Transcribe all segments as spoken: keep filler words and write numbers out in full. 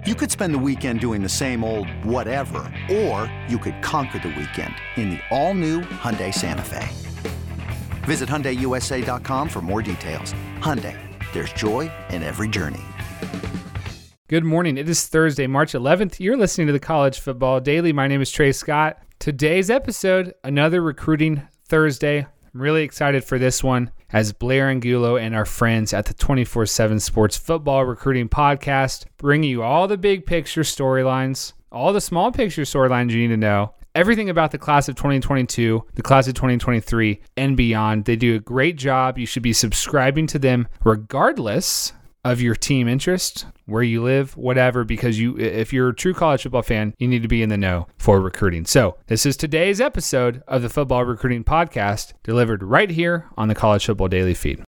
You could spend the weekend doing the same old whatever, or you could conquer the weekend in the all-new Hyundai Santa Fe. Visit Hyundai U S A dot com for more details. Hyundai, there's joy in every journey. Good morning. It is Thursday, March eleventh. You're listening to the College Football Daily. My name is Trey Scott. Today's episode, another Recruiting Thursday. I'm really excited for this one as Blair Angulo and our friends at the twenty-four seven Sports Football Recruiting Podcast bring you all the big picture storylines, all the small picture storylines you need to know, everything about the class of twenty twenty-two, the class of twenty twenty-three, and beyond. They do a great job. You should be subscribing to them regardless of your team interest, where you live, whatever, because you, if you're a true college football fan, you need to be in the know for recruiting. So this is today's episode of the Football Recruiting Podcast, delivered right here on the College Football Daily feed.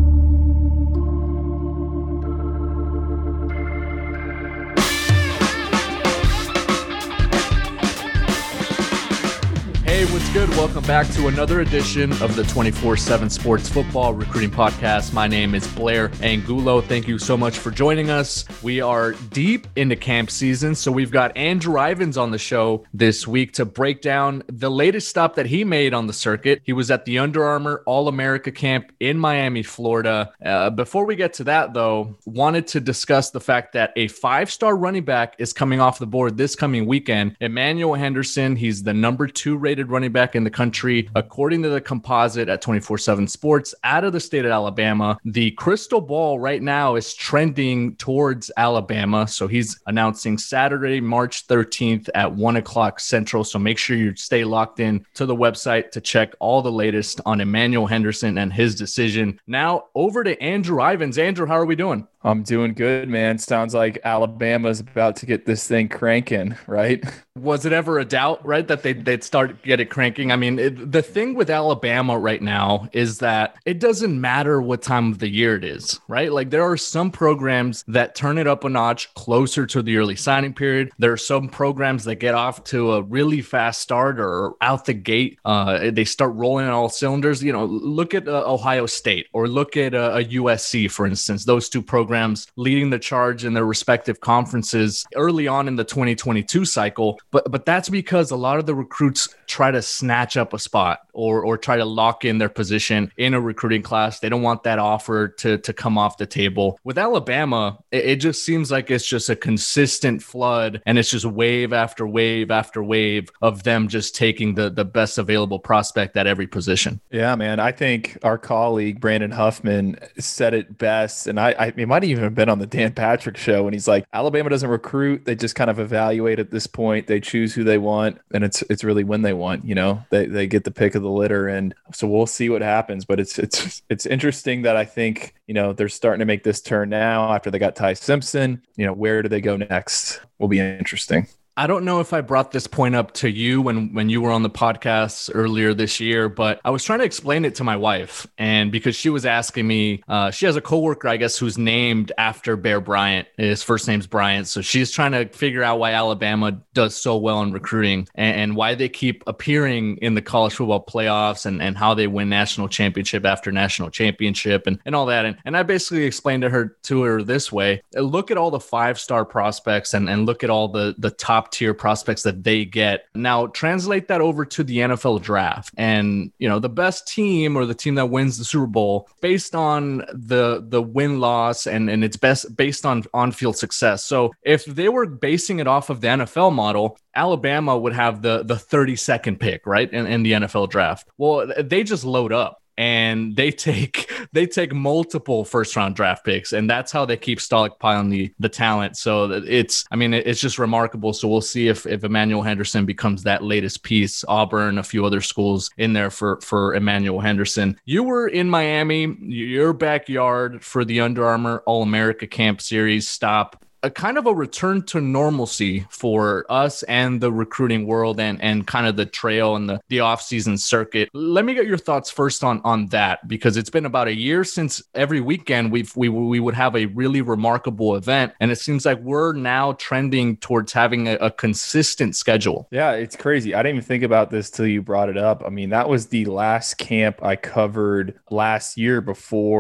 Hey, what's good? Welcome back to another edition of the twenty-four seven Sports Football Recruiting Podcast. My name is Blair Angulo. Thank you so much for joining us. We are deep into camp season, so we've got Andrew Ivins on the show this week to break down the latest stop that he made on the circuit. He was at the Under Armour All-America Camp in Miami, Florida. Uh, before we get to that, though, wanted to discuss the fact that a five-star running back is coming off the board this coming weekend. Emmanuel Henderson, he's the number two rated running back in the country, according to the composite at twenty-four seven Sports, out of the state of Alabama. The crystal ball right now is trending towards Alabama, so he's announcing Saturday, March thirteenth at one o'clock Central, so make sure you stay locked in to the website to check all the latest on Emmanuel Henderson and his decision. Now, over to Andrew Ivins. Andrew, how are we doing? I'm doing good, man. Sounds like Alabama's about to get this thing cranking, right? Was it ever a doubt, right, that they'd, they'd start get it cranking? I mean, it, the thing with Alabama right now is that it doesn't matter what time of the year it is, right? Like, there are some programs that turn it up a notch closer to the early signing period. There are some programs that get off to a really fast start or out the gate. Uh, they start rolling on all cylinders. You know, look at uh, Ohio State or look at uh, a U S C, for instance. Those two programs leading the charge in their respective conferences early on in the twenty twenty-two cycle. But but that's because a lot of the recruits try to snatch up a spot or or try to lock in their position in a recruiting class. They don't want that offer to, to come off the table. With Alabama, it, it just seems like it's just a consistent flood, and it's just wave after wave after wave of them just taking the, the best available prospect at every position. Yeah, man. I think our colleague, Brandon Huffman, said it best, and I, I it might have even been on the Dan Patrick show, and he's like, Alabama doesn't recruit. They just kind of evaluate at this point. They choose who they want, and it's it's really when they want, you know, they they get the pick of the litter. And so we'll see what happens. But it's it's it's interesting that I think, you know, they're starting to make this turn now after they got Ty Simpson. You know, where do they go next will be interesting. I don't know if I brought this point up to you when, when you were on the podcast earlier this year, but I was trying to explain it to my wife. And because she was asking me, uh, she has a coworker, I guess, who's named after Bear Bryant. His first name's Bryant. So she's trying to figure out why Alabama does so well in recruiting and, and why they keep appearing in the college football playoffs and, and how they win national championship after national championship and, and all that. And, and I basically explained to her to her this way: look at all the five-star prospects and, and look at all the, the top tier prospects that they get. Now translate that over to the N F L draft, and you know, the best team or the team that wins the Super Bowl based on the the win loss and and it's best based on on-field success. So if they were basing it off of the N F L model, Alabama would have the the thirty-second pick, right, in, in the N F L draft. Well, they just load up. And they take they take multiple first round draft picks, and that's how they keep stockpiling the the talent. So it's I mean it's just remarkable. So we'll see if if Emmanuel Henderson becomes that latest piece. Auburn, a few other schools in there for for Emmanuel Henderson. You were in Miami, your backyard, for the Under Armour All America Camp Series stop. A kind of a return to normalcy for us and the recruiting world and, and kind of the trail and the, the off-season circuit. Let me get your thoughts first on, on that, because it's been about a year since every weekend we've, we we would have a really remarkable event. And it seems like we're now trending towards having a, a consistent schedule. Yeah, it's crazy. I didn't even think about this till you brought it up. I mean, that was the last camp I covered last year before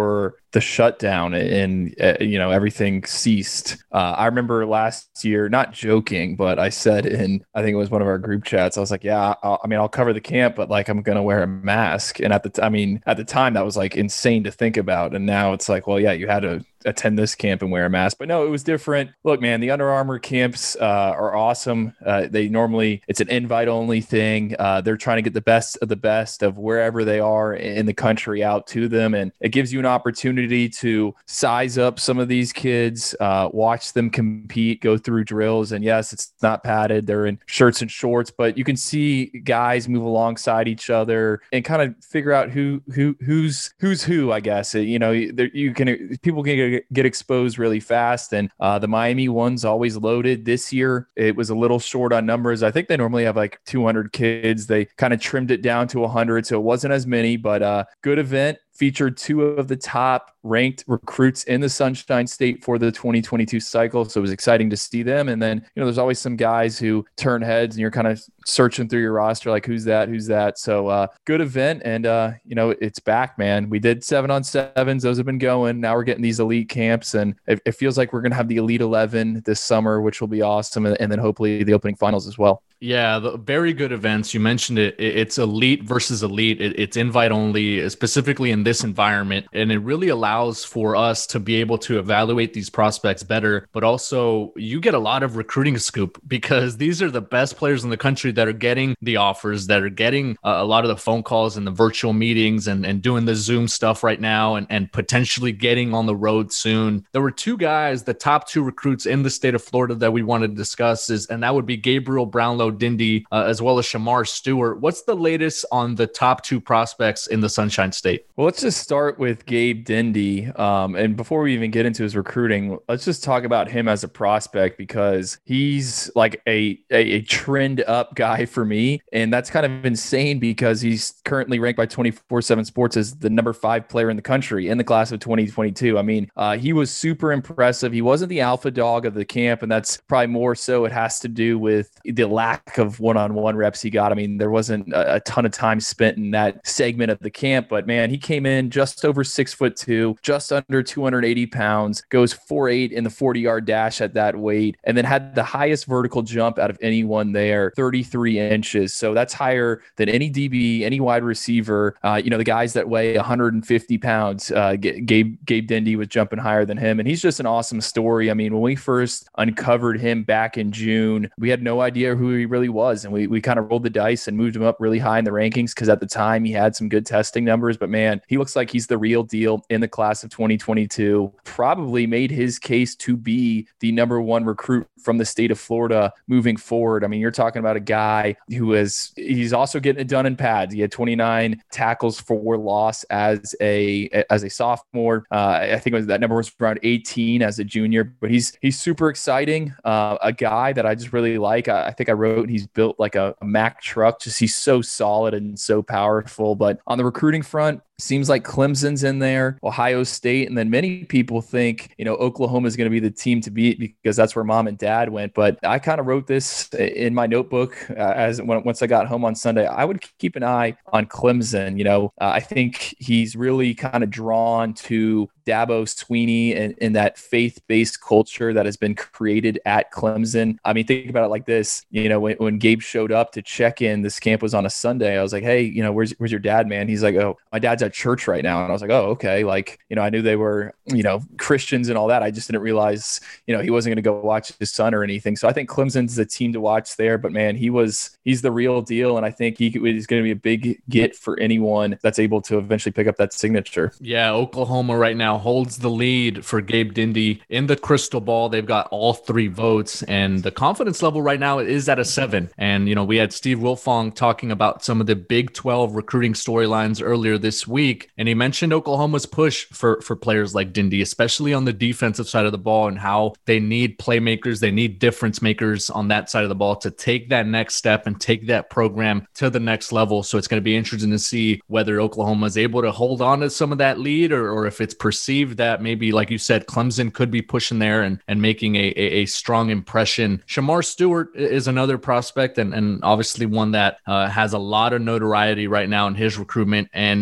the shutdown and, uh, you know, everything ceased. Uh, I remember last year, not joking, but I said in, I think it was one of our group chats, I was like, yeah, I'll, I mean, I'll cover the camp, but like, I'm going to wear a mask. And at the, t- I mean, at the time that was like insane to think about. And now it's like, well, yeah, you had to attend this camp and wear a mask, but no, it was different. Look, man, the Under Armour camps uh, are awesome. Uh, they normally, it's an invite only thing. Uh, they're trying to get the best of the best of wherever they are in the country out to them. And it gives you an opportunity to size up some of these kids, uh, watch them compete, go through drills. And yes, it's not padded. They're in shirts and shorts, but you can see guys move alongside each other and kind of figure out who, who, who's, who's who, I guess. You know, there, you can, people can get get exposed really fast. And uh, the Miami one's always loaded. This year, it was a little short on numbers. I think they normally have like two hundred kids. They kind of trimmed it down to one hundred, so it wasn't as many, but uh, good event. Featured two of the top ranked recruits in the Sunshine State for the twenty twenty-two cycle. So it was exciting to see them. And then, you know, there's always some guys who turn heads and you're kind of searching through your roster, like, who's that? Who's that? So uh, good event. And, uh, you know, it's back, man. We did seven on sevens. Those have been going. Now we're getting these elite camps. And it, it feels like we're going to have the Elite eleven this summer, which will be awesome. And, and then hopefully the opening finals as well. Yeah, the very good events. You mentioned it. It's elite versus elite. It, it's invite only, specifically in this environment. And it really allows for us to be able to evaluate these prospects better. But also, you get a lot of recruiting scoop because these are the best players in the country that are getting the offers, that are getting uh, a lot of the phone calls and the virtual meetings and, and doing the Zoom stuff right now and, and potentially getting on the road soon. There were two guys, the top two recruits in the state of Florida that we wanted to discuss, is, and that would be Gabriel Brownlow Dindy, uh, as well as Shamar Stewart. What's the latest on the top two prospects in the Sunshine State? Well, let's just start with Gabe Dindy. Um, and before we even get into his recruiting, let's just talk about him as a prospect because he's like a, a, a trend up guy for me. And that's kind of insane because he's currently ranked by twenty-four seven Sports as the number five player in the country in the class of twenty twenty-two. I mean, uh, he was super impressive. He wasn't the alpha dog of the camp, and that's probably more so it has to do with the lack of one-on-one reps he got. I mean, there wasn't a, a ton of time spent in that segment of the camp, but man, he came in just over six foot two, just under two hundred eighty pounds, goes four eight in the forty yard dash at that weight, and then had the highest vertical jump out of anyone there, thirty-three inches. So that's higher than any D B, any wide receiver. Uh, you know, the guys that weigh one hundred fifty pounds, uh, Gabe, Gabe Dindy was jumping higher than him. And he's just an awesome story. I mean, when we first uncovered him back in June, we had no idea who he really was. And we, we kind of rolled the dice and moved him up really high in the rankings because at the time he had some good testing numbers. But man, he looks like he's the real deal in the class of twenty twenty-two. Probably made his case to be the number one recruit from the state of Florida moving forward. I mean, you're talking about a guy who is, he's also getting it done in pads. He had twenty-nine tackles for loss as a as a sophomore. Uh, I think it was, that number was around eighteen as a junior, but he's he's super exciting. Uh, a guy that I just really like. I, I think I wrote he's built like a, a Mack truck. Just he's so solid and so powerful. But on the recruiting front, seems like Clemson's in there, Ohio State, and then many people think, you know, Oklahoma is going to be the team to beat because that's where mom and dad went. But I kind of wrote this in my notebook uh, as when, once I got home on Sunday. I would keep an eye on Clemson. You know, uh, I think he's really kind of drawn to Dabo Swinney and, and that faith-based culture that has been created at Clemson. I mean, think about it like this. You know, when, when Gabe showed up to check in, this camp was on a Sunday. I was like, hey, you know, where's where's your dad, man? He's like, oh, my dad's at church right now. And I was like, oh, okay. Like, you know, I knew they were, you know, Christians and all that. I just didn't realize, you know, he wasn't going to go watch his son or anything. So I think Clemson's the team to watch there. But man, he was, he's the real deal. And I think he is going to be a big get for anyone that's able to eventually pick up that signature. Yeah, Oklahoma right now holds the lead for Gabe Dindy in the crystal ball. They've got all three votes, and the confidence level right now is at a seven. And, you know, we had Steve Wilfong talking about some of the Big twelve recruiting storylines earlier this week, and he mentioned Oklahoma's push for, for players like Dindy, especially on the defensive side of the ball, and how they need playmakers, they need difference makers on that side of the ball to take that next step and take that program to the next level. So it's going to be interesting to see whether Oklahoma is able to hold on to some of that lead, or, or if it's perceived that maybe, like you said, Clemson could be pushing there and, and making a, a, a strong impression. Shamar Stewart is another prospect, and, and obviously one that uh, has a lot of notoriety right now in his recruitment. And you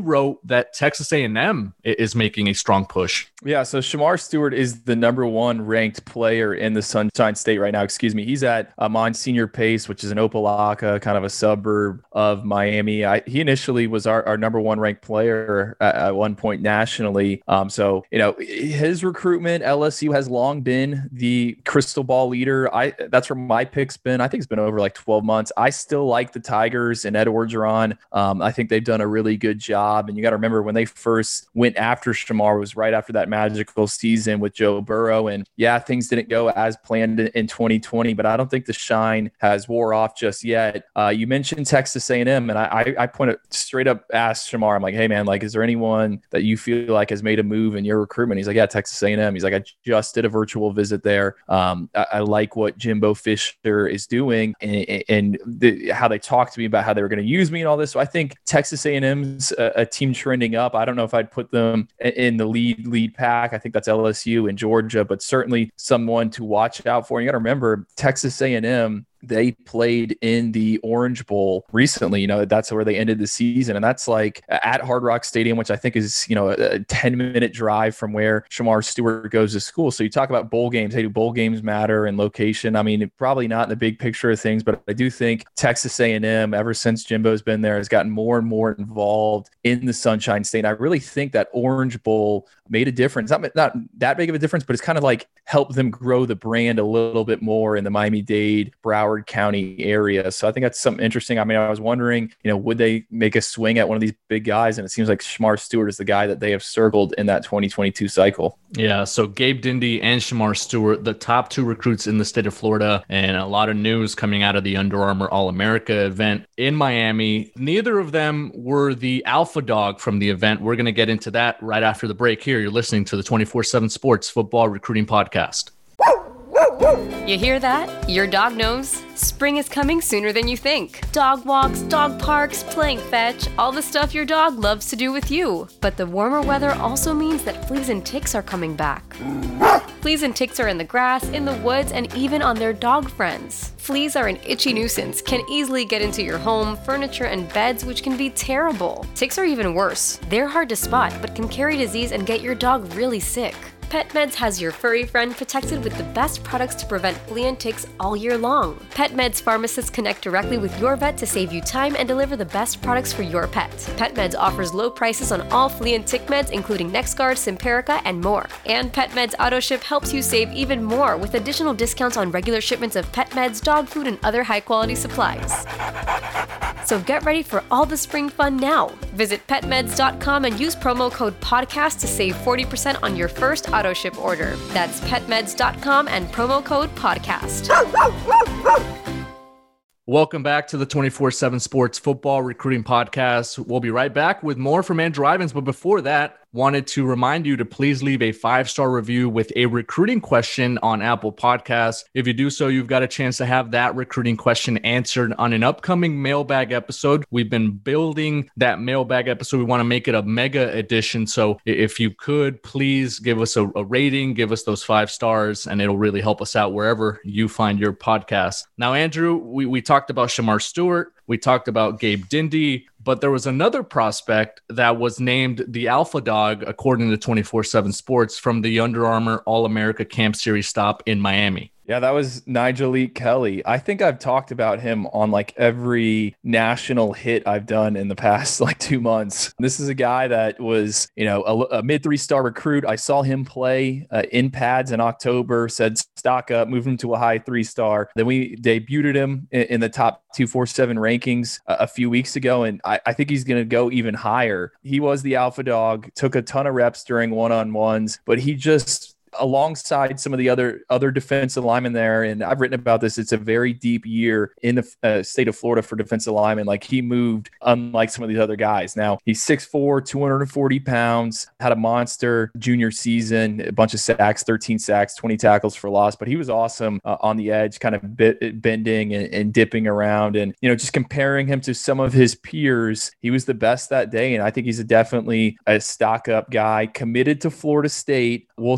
wrote that Texas A and M is making a strong push. Yeah, so Shamar Stewart is the number one ranked player in the Sunshine State right now. Excuse me. He's at uh, Monsignor Pace, which is an Opelika, kind of a suburb of Miami. I, he initially was our, our number one ranked player at, at one point nationally. Um, so, you know, his recruitment, L S U has long been the crystal ball leader. I That's where my pick's been. I think it's been over like twelve months. I still like the Tigers and Ed Orgeron. Um, I think they've done a really good job. And you got to remember when they first went after Shamar was right after that magical season with Joe Burrow. And yeah, things didn't go as planned in twenty twenty, but I don't think the shine has wore off just yet. Uh, you mentioned Texas A and M, and I, I pointed straight up asked Shamar, I'm like, hey man, like, is there anyone that you feel like has made a move in your recruitment? He's like, yeah, Texas A and M. He's like, I just did a virtual visit there. Um, I, I like what Jimbo Fisher is doing and, and the, how they talked to me about how they were going to use me and all this. So I think Texas A and M's a, a team trending up. I don't know if I'd put them in the lead lead pack. I think that's L S U and Georgia, but certainly someone to watch out for. And you got to remember, Texas A and M, they played in the Orange Bowl recently. You know, that's where they ended the season. And that's like at Hard Rock Stadium, which I think is, you know, a ten minute drive from where Shamar Stewart goes to school. So you talk about bowl games. Hey, do bowl games matter and location? I mean, probably not in the big picture of things, but I do think Texas A and M, ever since Jimbo's been there, has gotten more and more involved in the Sunshine State. And I really think that Orange Bowl made a difference. Not, not that big of a difference, but it's kind of like helped them grow the brand a little bit more in the Miami-Dade, Broward County area. So I think that's something interesting. I mean, I was wondering, you know, would they make a swing at one of these big guys? And it seems like Shamar Stewart is the guy that they have circled in that twenty twenty-two cycle. Yeah, so Gabe Dindy and Shamar Stewart, the top two recruits in the state of Florida, and a lot of news coming out of the Under Armour All-America event in Miami. Neither of them were the alpha dog from the event. We're going to get into that right after the break here. You're listening to the twenty-four seven Sports Football Recruiting Podcast. You hear that? Your dog knows. Spring is coming sooner than you think. Dog walks, dog parks, playing fetch, all the stuff your dog loves to do with you. But the warmer weather also means that fleas and ticks are coming back. Fleas and ticks are in the grass, in the woods, and even on their dog friends. Fleas are an itchy nuisance, can easily get into your home, furniture, and beds, which can be terrible. Ticks are even worse. They're hard to spot, but can carry disease and get your dog really sick. PetMeds has your furry friend protected with the best products to prevent flea and ticks all year long. PetMeds pharmacists connect directly with your vet to save you time and deliver the best products for your pet. PetMeds offers low prices on all flea and tick meds, including NexGard, Simparica, and more. And PetMeds AutoShip helps you save even more with additional discounts on regular shipments of pet meds, dog food, and other high-quality supplies. So get ready for all the spring fun now. Visit pet meds dot com and use promo code podcast to save forty percent on your first auto ship order. That's pet meds dot com and promo code podcast. Welcome back to the twenty-four seven Sports Football Recruiting Podcast. We'll be right back with more from Andrew Ivins, but before that, wanted to remind you to please leave a five-star review with a recruiting question on Apple Podcasts. If you do so, you've got a chance to have that recruiting question answered on an upcoming mailbag episode. We've been building that mailbag episode. We want to make it a mega edition. So if you could, please give us a, a rating, give us those five stars, and it'll really help us out wherever you find your podcast. Now, Andrew, we, we talked about Shamar Stewart. We talked about Gabe Dindy, but there was another prospect that was named the alpha dog, according to twenty-four seven Sports, from the Under Armour All-America Camp Series stop in Miami. Yeah, that was Nigel Kelly. I think I've talked about him on like every national hit I've done in the past like two months. This is a guy that was, you know, a, a mid three-star recruit. I saw him play uh, in pads in October, said stock up, moved him to a high three-star. Then we debuted him in, in the top two forty-seven rankings uh, a few weeks ago, and I, I think he's going to go even higher. He was the alpha dog, took a ton of reps during one-on-ones, but he just, alongside some of the other other defensive linemen there, and I've written about this, it's a very deep year in the uh, state of Florida for defensive linemen. Like, he moved unlike some of these other guys. Now, he's six foot four, two hundred forty pounds, had a monster junior season, a bunch of sacks, thirteen sacks, twenty tackles for loss, but he was awesome uh, on the edge, kind of bit, bending and, and dipping around. And, you know, just comparing him to some of his peers, he was the best that day. And I think he's a definitely a stock up guy, committed to Florida State. We'll see if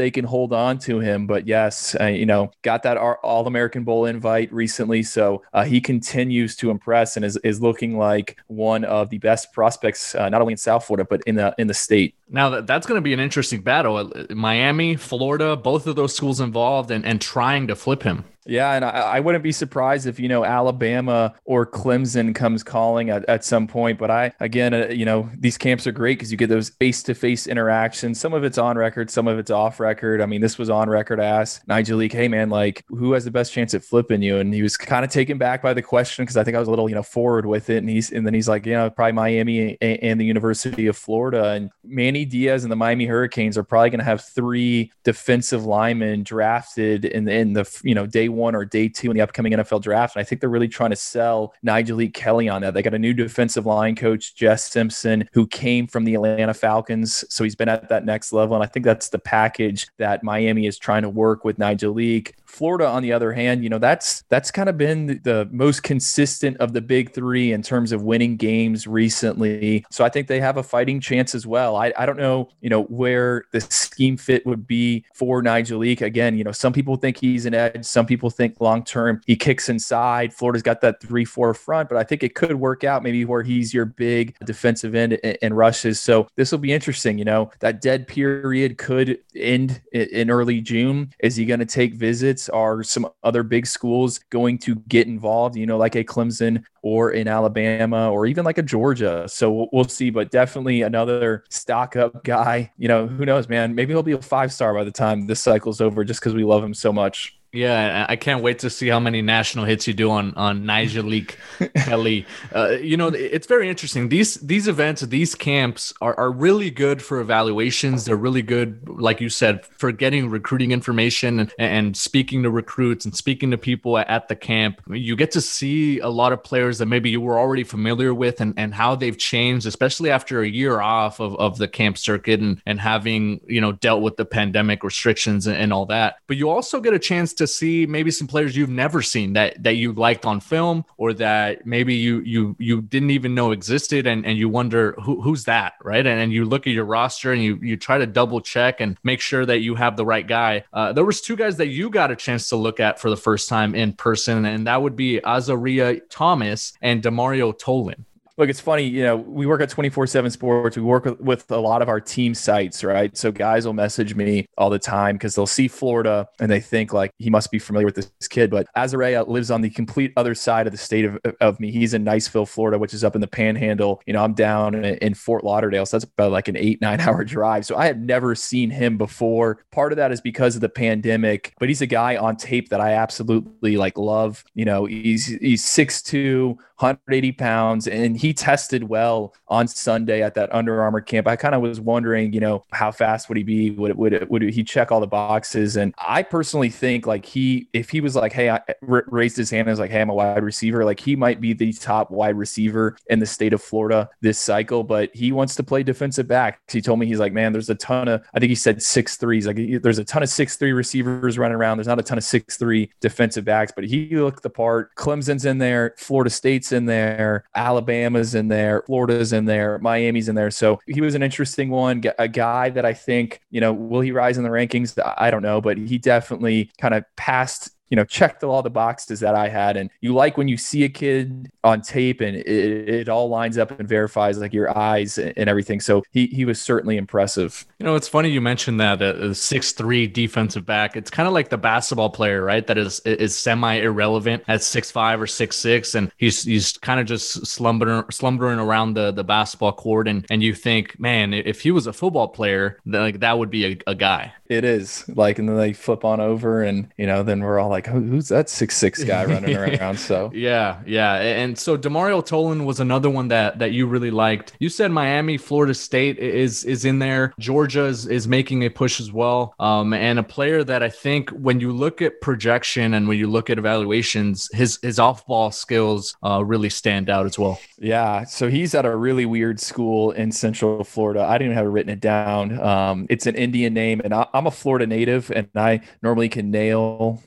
they can hold on to him. But yes, uh, you know, got that All-American Bowl invite recently. So uh, he continues to impress and is, is looking like one of the best prospects, uh, not only in South Florida, but in the in the state. Now, that, that's going to be an interesting battle. Miami, Florida, both of those schools involved and, and trying to flip him. Yeah, and I, I wouldn't be surprised if, you know, Alabama or Clemson comes calling at, at some point. But I, again, uh, you know, these camps are great because you get those face-to-face interactions. Some of it's on record, some of it's off record. I mean, this was on record. I asked Nigel, hey, man, like, who has the best chance at flipping you? And he was kind of taken back by the question because I think I was a little, you know, forward with it. And he's and then he's like, you know, probably Miami and, and the University of Florida. And Manny Diaz and the Miami Hurricanes are probably going to have three defensive linemen drafted in the, in the you know, day one or day two in the upcoming N F L draft. And I think they're really trying to sell Nigel Kelly on that. They got a new defensive line coach, Jess Simpson, who came from the Atlanta Falcons. So he's been at that next level. And I think that's the package that Miami is trying to work with Nigel Leak. Florida, on the other hand, you know, that's that's kind of been the most consistent of the big three in terms of winning games recently. So I think they have a fighting chance as well. I, I don't know, you know, where the scheme fit would be for Nigel Leak. Again, you know, some people think he's an edge. Some people think long-term he kicks inside. Florida's got that three four front, but I think it could work out maybe where he's your big defensive end and rushes. So this will be interesting. You know, that dead period could end in early June. Is he going to take visits? Are some other big schools going to get involved, you know, like a Clemson or in Alabama or even like a Georgia? So we'll see, but definitely another stock up guy. You know, who knows, man? Maybe he'll be a five star by the time this cycle's over just because we love him so much. Yeah, I can't wait to see how many national hits you do on on Nigel Leak Kelly. Uh, you know, it's very interesting. These these events, these camps are, are really good for evaluations. They're really good, like you said, for getting recruiting information and, and speaking to recruits and speaking to people at the camp. You get to see a lot of players that maybe you were already familiar with and, and how they've changed, especially after a year off of, of the camp circuit and, and having, you know, dealt with the pandemic restrictions and, and all that. But you also get a chance to to see maybe some players you've never seen that that you liked on film or that maybe you you you didn't even know existed, and, and you wonder who, who's that, right? And, and you look at your roster and you you try to double check and make sure that you have the right guy. Uh, there was two guys that you got a chance to look at for the first time in person, and that would be Azaria Thomas and Demario Tolan. Look, it's funny, you know, we work at twenty-four seven Sports. We work with, with a lot of our team sites, right? So guys will message me all the time because they'll see Florida and they think like he must be familiar with this kid. But Azariah lives on the complete other side of the state of, of me. He's in Niceville, Florida, which is up in the Panhandle. You know, I'm down in, in Fort Lauderdale. So that's about like an eight, nine hour drive. So I had never seen him before. Part of that is because of the pandemic, but he's a guy on tape that I absolutely like love. You know, he's, he's six two, one hundred eighty pounds, and he tested well on Sunday at that Under Armour camp. I kind of was wondering, you know, how fast would he be? Would would would he check all the boxes? And I personally think like he, if he was like, hey, I r- raised his hand and was like, hey, I'm a wide receiver, like he might be the top wide receiver in the state of Florida this cycle. But he wants to play defensive back. He told me, he's like, man, there's a ton of, I think he said six threes. Like there's a ton of six three receivers running around. There's not a ton of six three defensive backs, but he looked the part. Clemson's in there, Florida State's in there, Alabama's in there, Florida's in there, Miami's in there. So he was an interesting one, a guy that I think, you know, will he rise in the rankings? I don't know, but he definitely kind of passed, you know, checked all the boxes that I had. And you like when you see a kid on tape and it, it all lines up and verifies like your eyes and everything. So he he was certainly impressive. You know, it's funny you mentioned that a six three defensive back. It's kind of like the basketball player, right? That is is semi-irrelevant at six five or six six, and he's he's kind of just slumbering slumbering around the, the basketball court. And, and you think, man, if he was a football player, then like that would be a, a guy. It is like, and then they flip on over and, you know, then we're all like, who's that six six guy running around? So yeah, yeah. And so Demario Tolan was another one that that you really liked. You said Miami, Florida State is is in there. Georgia is, is making a push as well. Um, and a player that I think when you look at projection and when you look at evaluations, his his off-ball skills uh, really stand out as well. Yeah. So he's at a really weird school in Central Florida. I didn't even have it written it down. Um, it's an Indian name, and I, I'm a Florida native, and I normally can nail like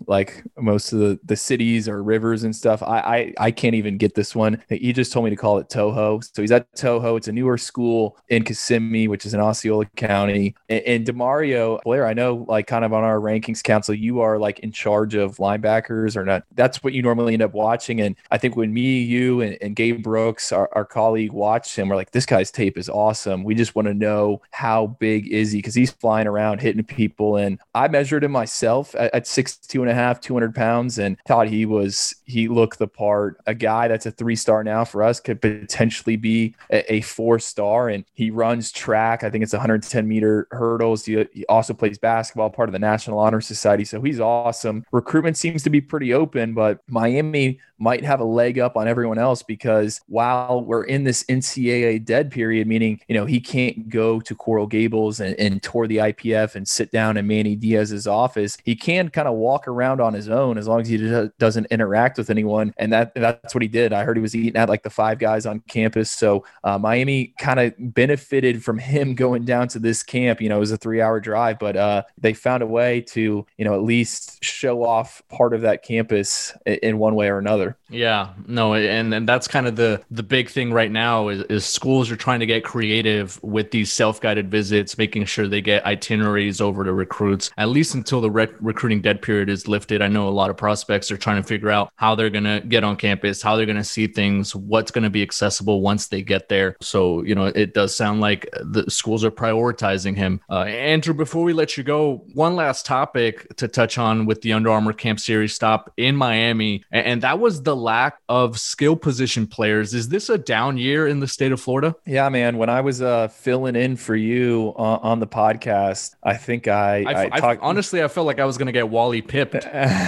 most of the, the cities or rivers and stuff. I, I I can't even get this one. He just told me to call it Toho. So he's at Toho. It's a newer school in Kissimmee, which is in Osceola County. And, and DeMario, Blair, I know like kind of on our rankings council, you are like in charge of linebackers or not. That's what you normally end up watching. And I think when me, you, and, and Gabe Brooks, our, our colleague, watched him, we're like, this guy's tape is awesome. We just want to know how big is he? Because he's flying around, hitting people. And I measured him myself at, at six, two and a half, two hundred pounds, and thought he was, he looked the part. A guy that's a three star now for us could potentially be a, a four star. And he runs track. I think it's one hundred ten meter hurdles. He, he also plays basketball, part of the National Honor Society. So he's awesome. Recruitment seems to be pretty open, but Miami might have a leg up on everyone else because while we're in this N C double A dead period, meaning, you know, he can't go to Coral Gables and, and tour the I P F and sit down in Manny Diaz's office, he can kind of walk around on his own as long as he d- doesn't interact with anyone. And that that's what he did. I heard he was eating at like the Five Guys on campus. So uh, Miami kind of benefited from him going down to this camp. You know, it was a three hour drive, but uh, they found a way to, you know, at least show off part of that campus in, in one way or another. Yeah, no, and, and that's kind of the the big thing right now is, is schools are trying to get creative with these self-guided visits, making sure they get itineraries over to recruits, at least until the rec- recruiting dead period is lifted. I know a lot of prospects are trying to figure out how they're going to get on campus, how they're going to see things, what's going to be accessible once they get there. So, you know, it does sound like the schools are prioritizing him. Uh, Andrew, before we let you go, one last topic to touch on with the Under Armour Camp Series stop in Miami, and, and that was the lack of skill position players. Is this a down year in the state of Florida? Yeah, man. When I was uh, filling in for you on, on the podcast, I think I, I, I talked. Honestly, I felt like I was going to get Wally pipped.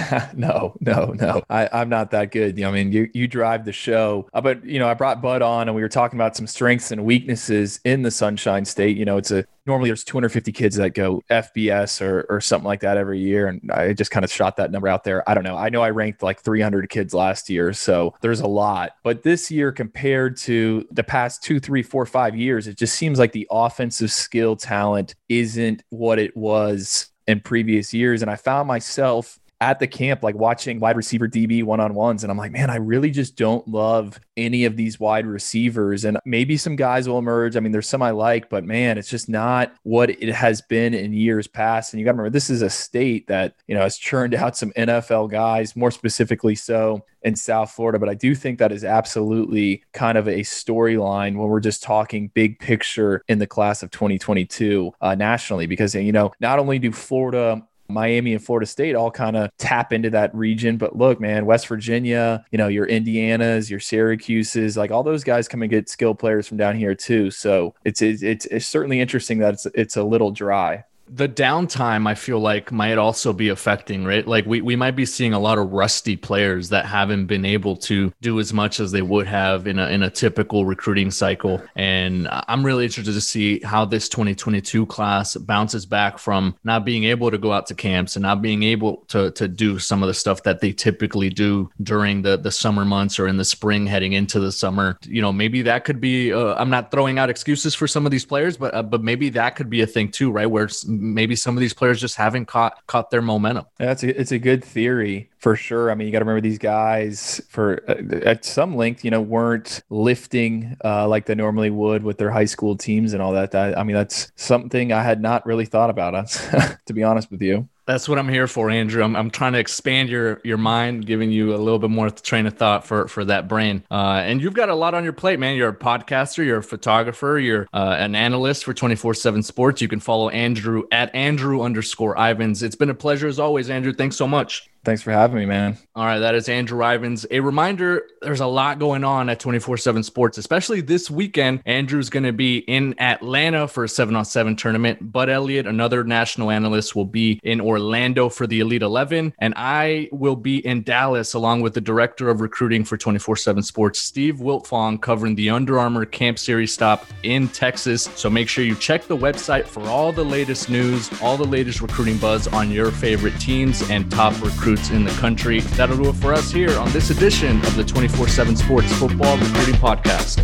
no, no, no. I, I'm not that good. You know, I mean, you you drive the show, uh, but you know, I brought Bud on, and we were talking about some strengths and weaknesses in the Sunshine State. You know, it's a normally there's two hundred fifty kids that go F B S or or something like that every year. And I just kind of shot that number out there. I don't know. I know I ranked like three hundred kids last year. So there's a lot. But this year compared to the past two, three, four, five years, it just seems like the offensive skill talent isn't what it was in previous years. And I found myself at the camp, like watching wide receiver D B one-on-ones. And I'm like, man, I really just don't love any of these wide receivers. And maybe some guys will emerge. I mean, there's some I like, but man, it's just not what it has been in years past. And you got to remember, this is a state that, you know, has churned out some N F L guys, more specifically so in South Florida. But I do think that is absolutely kind of a storyline when we're just talking big picture in the class of twenty twenty-two uh, nationally, because, you know, not only do Florida, Miami and Florida State all kind of tap into that region. But look, man, West Virginia, you know, your Indianas, your Syracuses, like all those guys come and get skilled players from down here too. So it's it's it's certainly interesting that it's it's a little dry. The downtime, I feel like, might also be affecting, right? Like we, we might be seeing a lot of rusty players that haven't been able to do as much as they would have in a in a typical recruiting cycle. And I'm really interested to see how this twenty twenty-two class bounces back from not being able to go out to camps and not being able to to do some of the stuff that they typically do during the, the summer months or in the spring heading into the summer. You know, maybe that could be, uh, I'm not throwing out excuses for some of these players, but uh, but maybe that could be a thing too, right? Where maybe some of these players just haven't caught caught their momentum. That's a, it's a good theory for sure. I mean, you got to remember these guys for uh, at some length, you know, weren't lifting uh, like they normally would with their high school teams and all that. that I mean, that's something I had not really thought about, to be honest with you. That's what I'm here for, Andrew. I'm, I'm trying to expand your your mind, giving you a little bit more train of thought for, for that brain. Uh, and you've got a lot on your plate, man. You're a podcaster, you're a photographer, you're uh, an analyst for twenty-four seven Sports. You can follow Andrew at Andrew underscore Ivins. It's been a pleasure as always, Andrew. Thanks so much. Thanks for having me, man. All right, that is Andrew Ivins. A reminder, there's a lot going on at twenty-four seven Sports, especially this weekend. Andrew's going to be in Atlanta for a seven on seven tournament. Bud Elliott, another national analyst, will be in Orlando for the Elite eleven. And I will be in Dallas along with the director of recruiting for twenty-four seven Sports, Steve Wiltfong, covering the Under Armour Camp Series stop in Texas. So make sure you check the website for all the latest news, all the latest recruiting buzz on your favorite teams and top recruits in the country. That'll do it for us here on this edition of the twenty-four seven Sports Football Recruiting Podcast.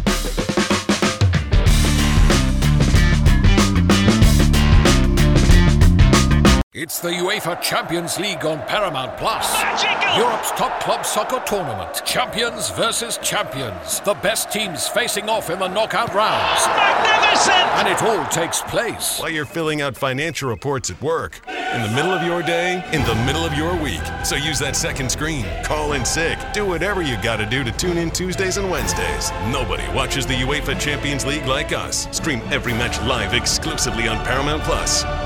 It's the UEFA Champions League on Paramount Plus. Magical! Europe's top club soccer tournament. Champions versus champions. The best teams facing off in the knockout rounds. Magnificent! And it all takes place while you're filling out financial reports at work, in the middle of your day, in the middle of your week. So use that second screen. Call in sick. Do whatever you got to do to tune in Tuesdays and Wednesdays. Nobody watches the UEFA Champions League like us. Stream every match live exclusively on Paramount Plus.